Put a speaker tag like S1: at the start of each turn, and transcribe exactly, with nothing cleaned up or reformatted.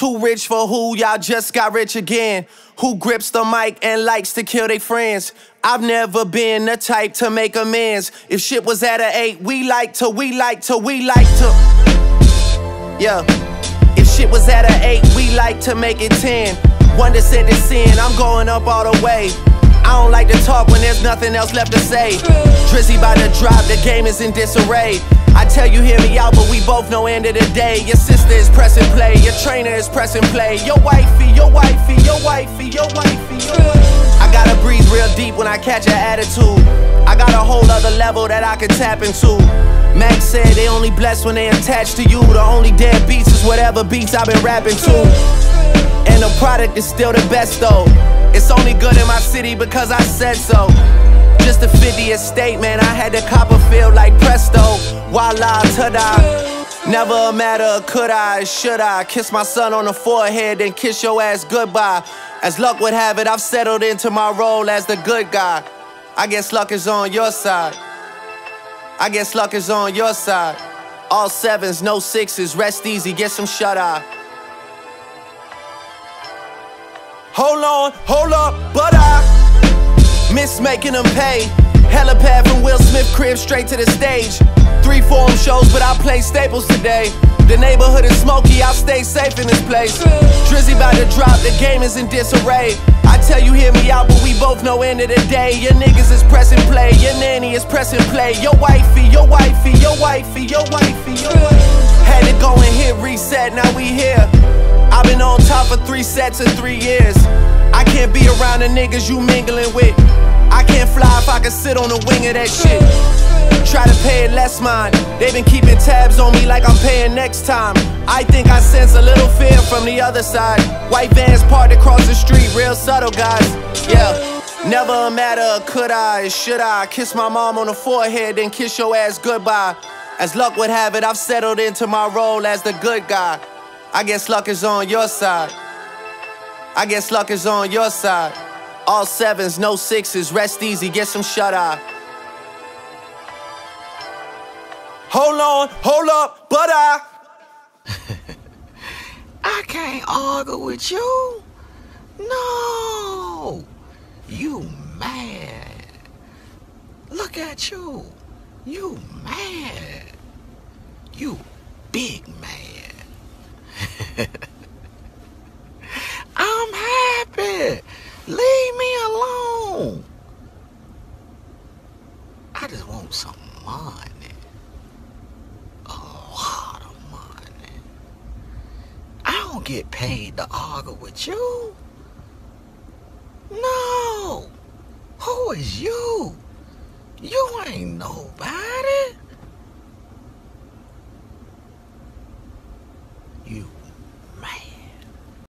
S1: Too rich for who? Y'all just got rich again. Who grips the mic and likes to kill their friends? I've never been the type to make amends. If shit was at an eight, we like to, we like to, we like to. Yeah. If shit was at an eight, we like to make it ten. One descent is sin, I'm going up all the way. I don't like to talk when there's nothing else left to say. Drizzy by the drop, the game is in disarray. I tell you, hear me out, but we both know end of the day. Your sister is pressing play, your trainer is pressing play. Your wifey, your wifey, your wifey, your wifey, your wifey. I gotta breathe real deep when I catch an attitude. I got a whole other level that I can tap into. Max said they only blessed when they attached to you. The only dead beats is whatever beats I've been rapping to. And the product is still the best though. It's only good in my city because I said so. Just to fit the estate, man, I had the Copperfield like presto. Voila, ta-da. Never a matter of could I, should I. Kiss my son on the forehead, then kiss your ass goodbye. As luck would have it, I've settled into my role as the good guy. I guess luck is on your side. I guess luck is on your side. All sevens, no sixes, rest easy, get some shut-eye. Hold on, hold up, but I miss making them pay. Helipad from Will Smith crib straight to the stage. Three forum shows, but I play staples today. The neighborhood is smoky, I'll stay safe in this place. Drizzy about to drop, the game is in disarray. I tell you, hear me out, but we both know end of the day. Your niggas is pressing play, your nanny is pressing play. Your wifey, your wifey, your wifey, your wifey, your wifey. Had to go and hit reset, now we here. I've been on top for three sets in three years. I can't be around the niggas you mingling with. I can't fly if I can sit on the wing of that shit. Try to pay it less mind. They been keeping tabs on me like I'm paying next time. I think I sense a little fear from the other side. White vans parked across the street, real subtle guys. Yeah, never a matter of could I, should I. Kiss my mom on the forehead, then kiss your ass goodbye. As luck would have it, I've settled into my role as the good guy. I guess luck is on your side. I guess luck is on your side. All sevens, no sixes, rest easy, get some shut-eye. Hold on, hold up, but I
S2: I can't argue with you. No. You mad. Look at you. You mad. You big mad. I'm happy. Leave me alone. I just want some money. A lot of money. I don't get paid to argue with you. No. Who is you? You ain't nobody. You